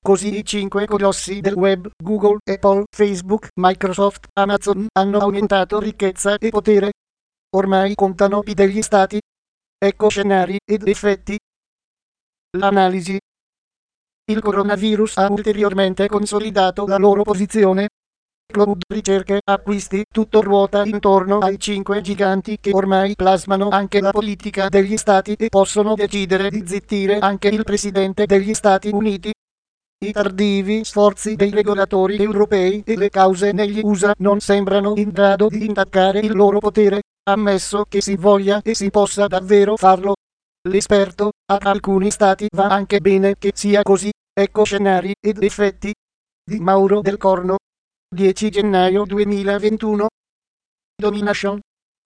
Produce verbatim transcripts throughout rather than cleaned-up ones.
Così i cinque colossi del web, Google, Apple, Facebook, Microsoft, Amazon, hanno aumentato ricchezza e potere. Ormai contano più degli stati. Ecco scenari ed effetti. L'analisi. Il coronavirus ha ulteriormente consolidato la loro posizione. Cloud, ricerche, acquisti, tutto ruota intorno ai cinque giganti che ormai plasmano anche la politica degli stati e possono decidere di zittire anche il presidente degli Stati Uniti. I tardivi sforzi dei regolatori europei e le cause negli U S A non sembrano in grado di intaccare il loro potere, ammesso che si voglia e si possa davvero farlo. L'esperto, a alcuni stati va anche bene che sia così, ecco scenari ed effetti. Di Mauro Del Corno. dieci gennaio duemilaventuno. Domination.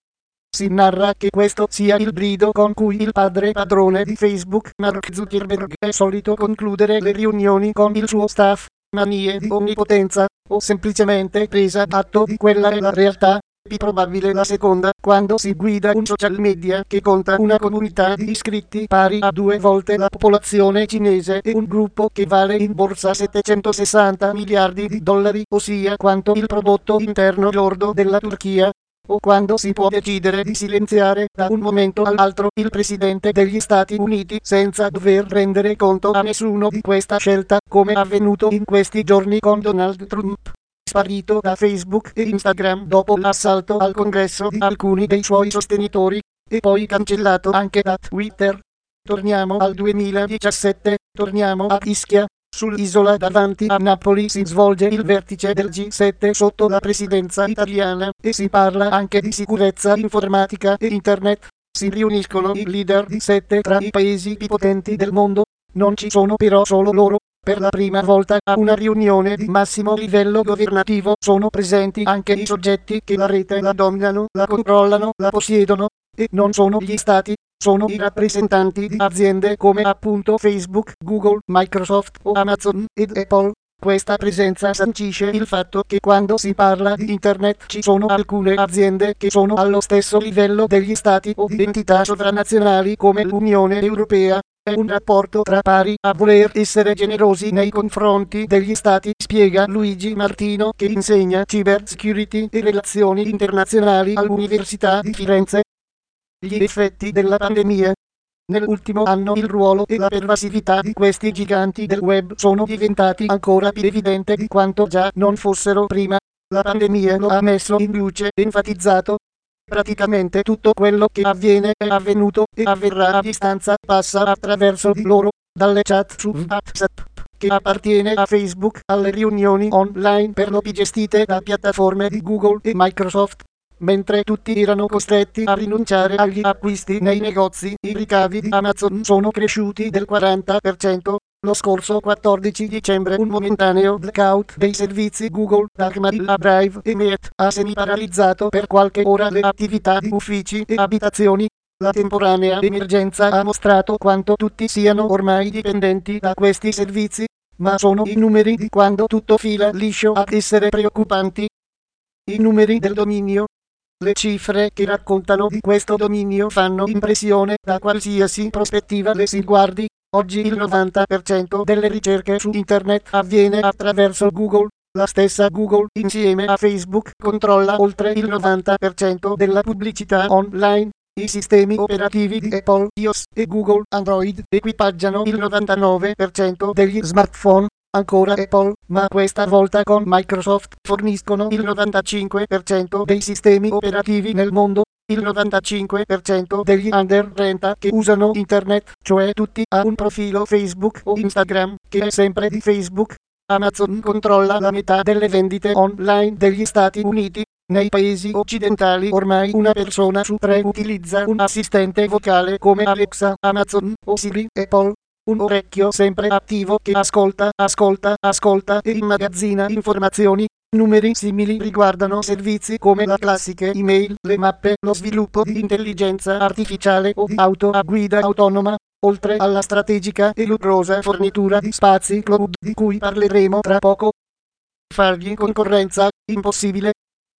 Si narra che questo sia il brido con cui il padre padrone di Facebook, Mark Zuckerberg, è solito concludere le riunioni con il suo staff. Manie di onnipotenza, o semplicemente presa d'atto di quella è la realtà. Più probabile la seconda, quando si guida un social media che conta una comunità di iscritti pari a due volte la popolazione cinese e un gruppo che vale in borsa settecentosessanta miliardi di dollari, ossia quanto il prodotto interno lordo della Turchia. O quando si può decidere di silenziare da un momento all'altro il presidente degli Stati Uniti senza dover rendere conto a nessuno di questa scelta, come avvenuto in questi giorni con Donald Trump, sparito da Facebook e Instagram dopo l'assalto al congresso di alcuni dei suoi sostenitori, e poi cancellato anche da Twitter. Torniamo al duemiladiciassette, torniamo a Ischia. Sull'isola davanti a Napoli si svolge il vertice del G sette sotto la presidenza italiana e si parla anche di sicurezza informatica e internet. Si riuniscono i leader di sette tra i paesi più potenti del mondo. Non ci sono però solo loro. Per la prima volta a una riunione di massimo livello governativo sono presenti anche i soggetti che la rete la dominano, la controllano, la possiedono, e non sono gli stati. Sono i rappresentanti di aziende come appunto Facebook, Google, Microsoft o Amazon ed Apple. Questa presenza sancisce il fatto che quando si parla di Internet ci sono alcune aziende che sono allo stesso livello degli stati o di entità sovranazionali come l'Unione Europea. È un rapporto tra pari a voler essere generosi nei confronti degli stati, spiega Luigi Martino, che insegna Cyber Security e Relazioni Internazionali all'Università di Firenze. Gli effetti della pandemia. Nell'ultimo anno il ruolo e la pervasività di questi giganti del web sono diventati ancora più evidenti di quanto già non fossero prima. La pandemia lo ha messo in luce e enfatizzato. Praticamente tutto quello che avviene è avvenuto e avverrà a distanza passa attraverso di loro, dalle chat su WhatsApp, che appartiene a Facebook, alle riunioni online per lo più gestite da piattaforme di Google e Microsoft. Mentre tutti erano costretti a rinunciare agli acquisti nei negozi, i ricavi di Amazon sono cresciuti del quaranta per cento. Lo scorso quattordici dicembre un momentaneo blackout dei servizi Google, Darkmail, Drive e Meet ha semi-paralizzato per qualche ora le attività di uffici e abitazioni. La temporanea emergenza ha mostrato quanto tutti siano ormai dipendenti da questi servizi, ma sono i numeri di quando tutto fila liscio ad essere preoccupanti. I numeri del dominio. Le cifre che raccontano di questo dominio fanno impressione da qualsiasi prospettiva le si guardi. Oggi il novanta per cento delle ricerche su internet avviene attraverso Google. La stessa Google, insieme a Facebook, controlla oltre il novanta per cento della pubblicità online. I sistemi operativi di Apple iOS e Google Android equipaggiano il novantanove per cento degli smartphone. Ancora Apple, ma questa volta con Microsoft, forniscono il novantacinque per cento dei sistemi operativi nel mondo. Il novantacinque per cento degli under trenta che usano internet, cioè tutti, ha un profilo Facebook o Instagram, che è sempre di Facebook. Amazon controlla la metà delle vendite online degli Stati Uniti. Nei paesi occidentali ormai una persona su tre utilizza un assistente vocale come Alexa, Amazon o Siri. Apple. Un orecchio sempre attivo che ascolta, ascolta, ascolta e immagazzina informazioni. Numeri simili riguardano servizi come la classiche email, le mappe, lo sviluppo di intelligenza artificiale o di auto a guida autonoma, oltre alla strategica e lucrosa fornitura di spazi cloud di cui parleremo tra poco. Fargli concorrenza, impossibile.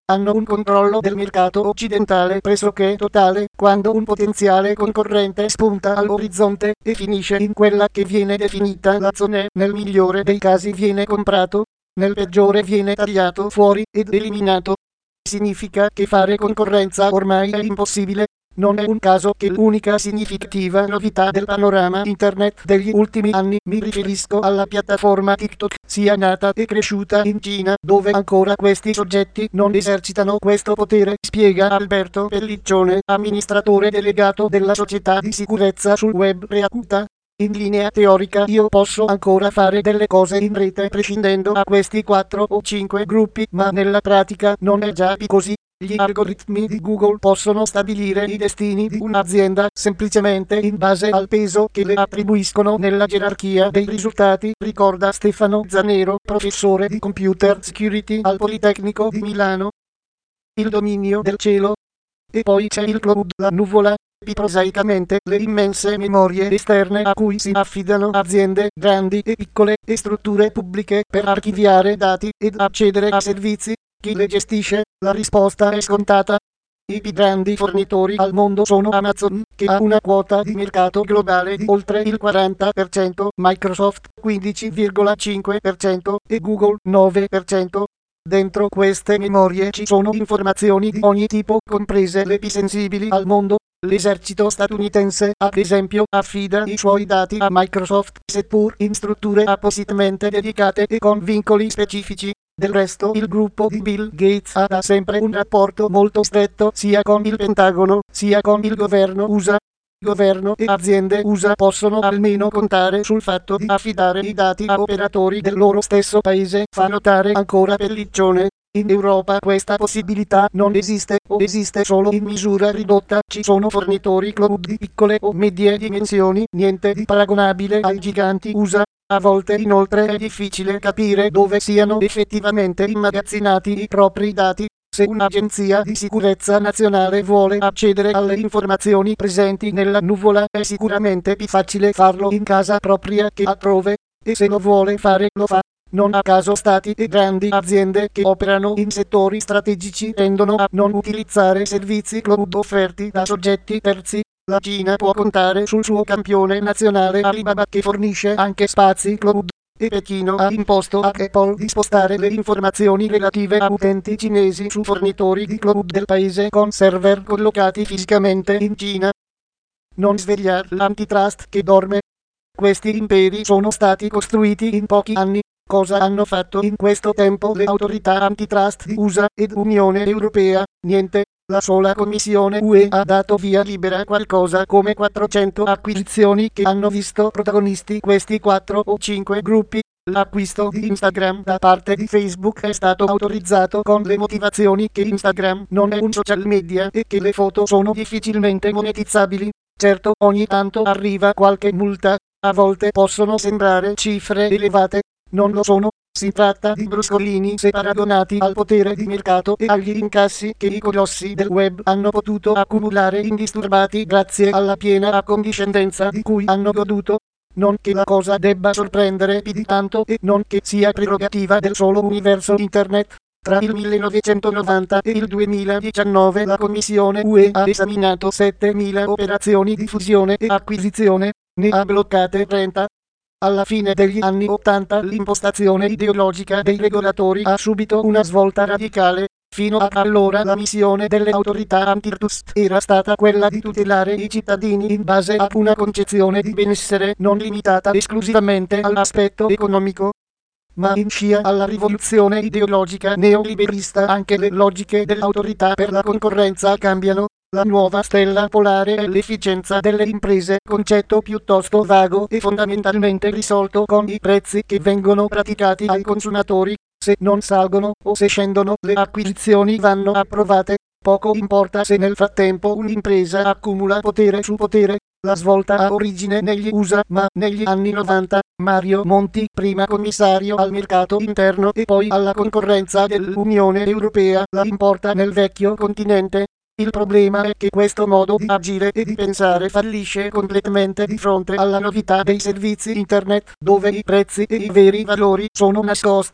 hanno un controllo del mercato occidentale pressoché totale, quando un potenziale concorrente spunta all'orizzonte e finisce in quella che viene definita la zona, nel migliore dei casi viene comprato, nel peggiore viene tagliato fuori ed eliminato. Significa che fare concorrenza ormai è impossibile. Non è un caso che l'unica significativa novità del panorama internet degli ultimi anni, mi riferisco alla piattaforma TikTok, sia nata e cresciuta in Cina, dove ancora questi soggetti non esercitano questo potere, spiega Alberto Pelliccione, amministratore delegato della società di sicurezza sul web Reacuta. In linea teorica io posso ancora fare delle cose in rete prescindendo da questi quattro o cinque gruppi, ma nella pratica non è già più così. Gli algoritmi di Google possono stabilire i destini di un'azienda semplicemente in base al peso che le attribuiscono nella gerarchia dei risultati, ricorda Stefano Zanero, professore di Computer Security al Politecnico di Milano. Il dominio del cielo. E poi c'è il cloud, la nuvola, più prosaicamente le immense memorie esterne a cui si affidano aziende grandi e piccole e strutture pubbliche per archiviare dati ed accedere a servizi. Chi le gestisce? La risposta è scontata. I più grandi fornitori al mondo sono Amazon, che ha una quota di mercato globale di oltre il quaranta per cento, Microsoft quindici virgola cinque per cento e Google nove per cento. Dentro queste memorie ci sono informazioni di ogni tipo, comprese le più sensibili al mondo. L'esercito statunitense, ad esempio, affida i suoi dati a Microsoft, seppur in strutture appositamente dedicate e con vincoli specifici. Del resto, il gruppo di Bill Gates ha da sempre un rapporto molto stretto sia con il Pentagono, sia con il governo U S A. Governo e aziende U S A possono almeno contare sul fatto di affidare i dati a operatori del loro stesso paese, fa notare ancora Pelliccione. In Europa questa possibilità non esiste, o esiste solo in misura ridotta. Ci sono fornitori cloud di piccole o medie dimensioni, niente di paragonabile ai giganti U S A. A volte inoltre è difficile capire dove siano effettivamente immagazzinati i propri dati. Se un'agenzia di sicurezza nazionale vuole accedere alle informazioni presenti nella nuvola, è sicuramente più facile farlo in casa propria che altrove, e se lo vuole fare lo fa. Non a caso stati e grandi aziende che operano in settori strategici tendono a non utilizzare servizi cloud offerti da soggetti terzi. La Cina può contare sul suo campione nazionale Alibaba, che fornisce anche spazi cloud, e Pechino ha imposto a Apple di spostare le informazioni relative a utenti cinesi su fornitori di cloud del paese con server collocati fisicamente in Cina. Non svegliare l'antitrust che dorme. Questi imperi sono stati costruiti in pochi anni. Cosa hanno fatto in questo tempo le autorità antitrust di U S A ed Unione Europea? Niente. La sola Commissione U E ha dato via libera qualcosa come quattrocento acquisizioni che hanno visto protagonisti questi quattro o cinque gruppi. L'acquisto di Instagram da parte di Facebook è stato autorizzato con le motivazioni che Instagram non è un social media e che le foto sono difficilmente monetizzabili. Certo, ogni tanto arriva qualche multa, a volte possono sembrare cifre elevate, non lo sono. Si tratta di bruscolini se paragonati al potere di mercato e agli incassi che i colossi del web hanno potuto accumulare indisturbati grazie alla piena accondiscendenza di cui hanno goduto. Non che la cosa debba sorprendere più di tanto e non che sia prerogativa del solo universo internet. Tra il millenovecentonovanta e il duemiladiciannove la Commissione U E ha esaminato settemila operazioni di fusione e acquisizione, ne ha bloccate trenta. Alla fine degli anni ottanta l'impostazione ideologica dei regolatori ha subito una svolta radicale. Fino ad allora la missione delle autorità antitrust era stata quella di tutelare i cittadini in base a una concezione di benessere non limitata esclusivamente all'aspetto economico. Ma in scia alla rivoluzione ideologica neoliberista anche le logiche dell'autorità per la concorrenza cambiano. La nuova stella polare è l'efficienza delle imprese, concetto piuttosto vago e fondamentalmente risolto con i prezzi che vengono praticati ai consumatori. Se non salgono o se scendono, le acquisizioni vanno approvate. Poco importa se nel frattempo un'impresa accumula potere su potere. La svolta ha origine negli U S A, ma negli anni novanta, Mario Monti, prima commissario al mercato interno e poi alla concorrenza dell'Unione Europea, la importa nel vecchio continente. Il problema è che questo modo di agire e di pensare fallisce completamente di fronte alla novità dei servizi internet, dove i prezzi e i veri valori sono nascosti.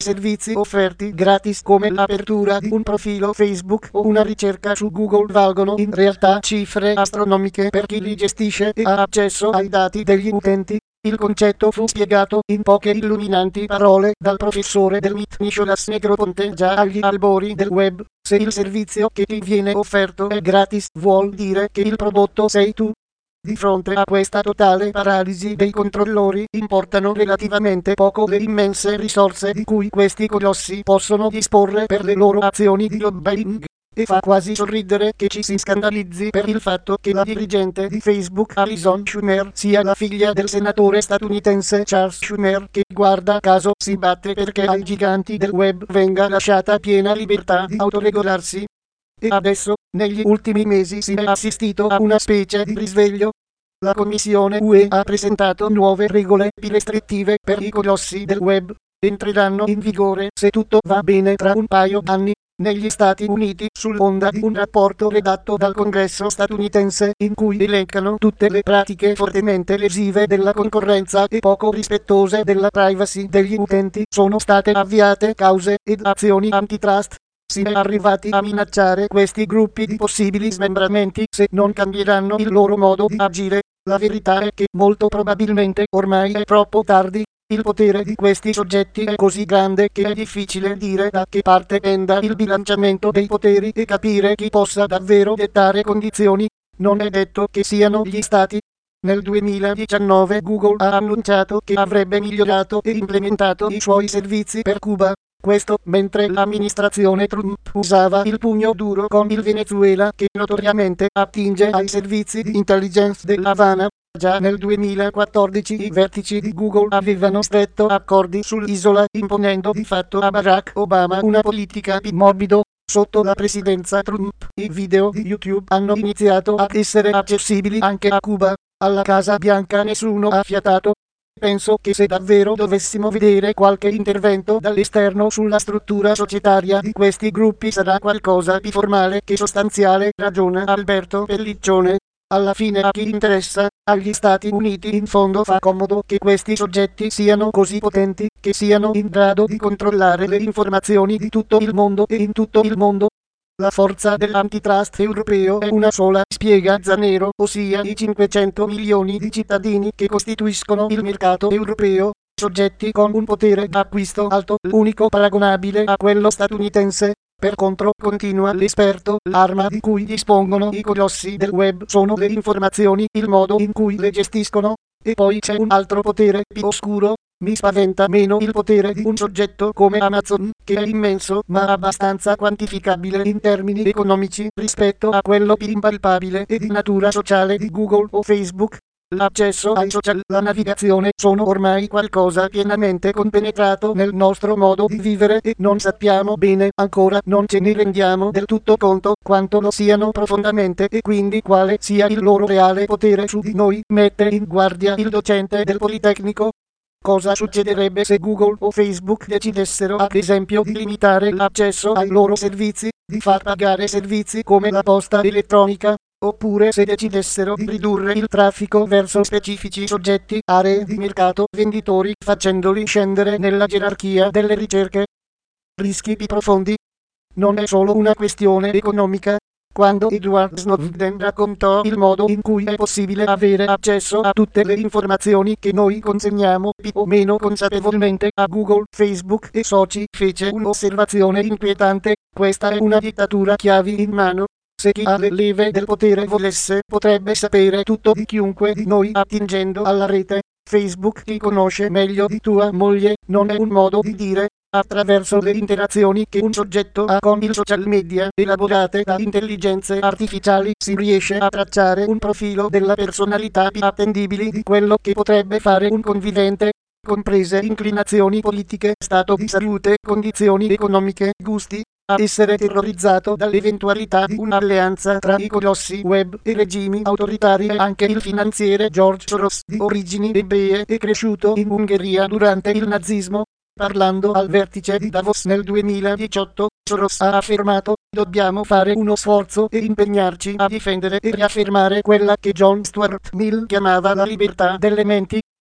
servizi offerti gratis come l'apertura di un profilo Facebook o una ricerca su Google valgono in realtà cifre astronomiche per chi li gestisce e ha accesso ai dati degli utenti. Il concetto fu spiegato in poche illuminanti parole dal professore del M I T Nicholas Negroponte già agli albori del web. Se il servizio che ti viene offerto è gratis, vuol dire che il prodotto sei tu. Di fronte a questa totale paralisi dei controllori, importano relativamente poco le immense risorse di cui questi colossi possono disporre per le loro azioni di lobbying. E fa quasi sorridere che ci si scandalizzi per il fatto che la dirigente di Facebook Alison Schumer sia la figlia del senatore statunitense Charles Schumer, che guarda caso si batte perché ai giganti del web venga lasciata piena libertà di autoregolarsi. E adesso, negli ultimi mesi si è assistito a una specie di risveglio. La Commissione U E ha presentato nuove regole più restrittive per i colossi del web. Entreranno in vigore, se tutto va bene, tra un paio d'anni. Negli Stati Uniti, sull'onda di un rapporto redatto dal Congresso statunitense in cui elencano tutte le pratiche fortemente lesive della concorrenza e poco rispettose della privacy degli utenti, sono state avviate cause ed azioni antitrust. Si è arrivati a minacciare questi gruppi di possibili smembramenti se non cambieranno il loro modo di agire. La verità è che molto probabilmente ormai è troppo tardi. Il potere di questi soggetti è così grande che è difficile dire da che parte penda il bilanciamento dei poteri e capire chi possa davvero dettare condizioni. Non è detto che siano gli stati. Nel duemiladiciannove Google ha annunciato che avrebbe migliorato e implementato i suoi servizi per Cuba. Questo mentre l'amministrazione Trump usava il pugno duro con il Venezuela, che notoriamente attinge ai servizi di intelligence dell'Havana. Già nel duemilaquattordici i vertici di Google avevano stretto accordi sull'isola, imponendo di fatto a Barack Obama una politica più morbido. Sotto la presidenza Trump, i video di YouTube hanno iniziato ad essere accessibili anche a Cuba. Alla Casa Bianca nessuno ha fiatato. Penso che se davvero dovessimo vedere qualche intervento dall'esterno sulla struttura societaria di questi gruppi sarà qualcosa di formale che sostanziale, ragiona Alberto Pelliccione. Alla fine a chi interessa, agli Stati Uniti in fondo fa comodo che questi soggetti siano così potenti, che siano in grado di controllare le informazioni di tutto il mondo e in tutto il mondo. La forza dell'antitrust europeo è una sola, spiega Zanero, ossia i cinquecento milioni di cittadini che costituiscono il mercato europeo, soggetti con un potere d'acquisto alto, unico paragonabile a quello statunitense. Per contro, continua l'esperto, l'arma di cui dispongono i colossi del web sono le informazioni, il modo in cui le gestiscono. E poi c'è un altro potere più oscuro. Mi spaventa meno il potere di un soggetto come Amazon, che è immenso ma abbastanza quantificabile in termini economici, rispetto a quello più impalpabile e di natura sociale di Google o Facebook. L'accesso ai social, la navigazione sono ormai qualcosa pienamente compenetrato nel nostro modo di vivere e non sappiamo bene, ancora non ce ne rendiamo del tutto conto, quanto lo siano profondamente e quindi quale sia il loro reale potere su di noi, mette in guardia il docente del Politecnico. Cosa succederebbe se Google o Facebook decidessero ad esempio di limitare l'accesso ai loro servizi, di far pagare servizi come la posta elettronica? Oppure se decidessero di ridurre il traffico verso specifici soggetti, aree di mercato, venditori, facendoli scendere nella gerarchia delle ricerche. Rischi più profondi. Non è solo una questione economica. Quando Edward Snowden raccontò il modo in cui è possibile avere accesso a tutte le informazioni che noi consegniamo più o meno consapevolmente a Google, Facebook e soci, fece un'osservazione inquietante: questa è una dittatura chiavi in mano. Se chi ha le leve del potere volesse, potrebbe sapere tutto di chiunque di noi attingendo alla rete. Facebook ti conosce meglio di tua moglie, non è un modo di dire. Attraverso le interazioni che un soggetto ha con il social media, elaborate da intelligenze artificiali, si riesce a tracciare un profilo della personalità più attendibili di quello che potrebbe fare un convivente, comprese inclinazioni politiche, stato di salute, condizioni economiche, gusti. A essere terrorizzato dall'eventualità di un'alleanza tra i colossi web e regimi autoritari è anche il finanziere George Soros, di origini ebree e cresciuto in Ungheria durante il nazismo. Parlando al vertice di Davos nel duemiladiciotto, Soros ha affermato: dobbiamo fare uno sforzo e impegnarci a difendere e riaffermare quella che John Stuart Mill chiamava la libertà delle menti.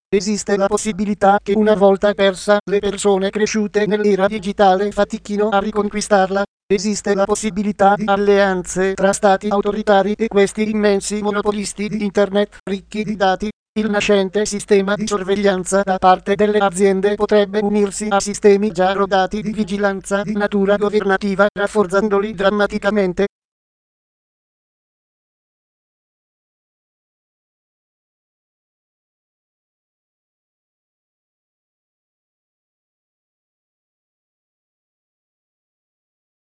Esiste la possibilità che una volta persa, le persone cresciute nell'era digitale fatichino a riconquistarla. Esiste la possibilità di alleanze tra stati autoritari e questi immensi monopolisti di Internet, ricchi di dati. Il nascente sistema di sorveglianza da parte delle aziende potrebbe unirsi a sistemi già rodati di vigilanza di natura governativa, rafforzandoli drammaticamente.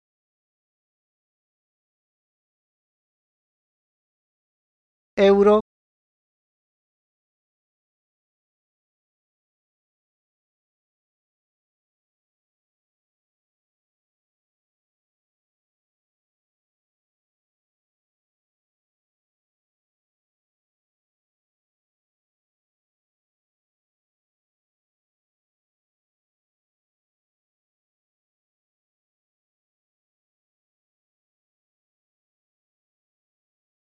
Euro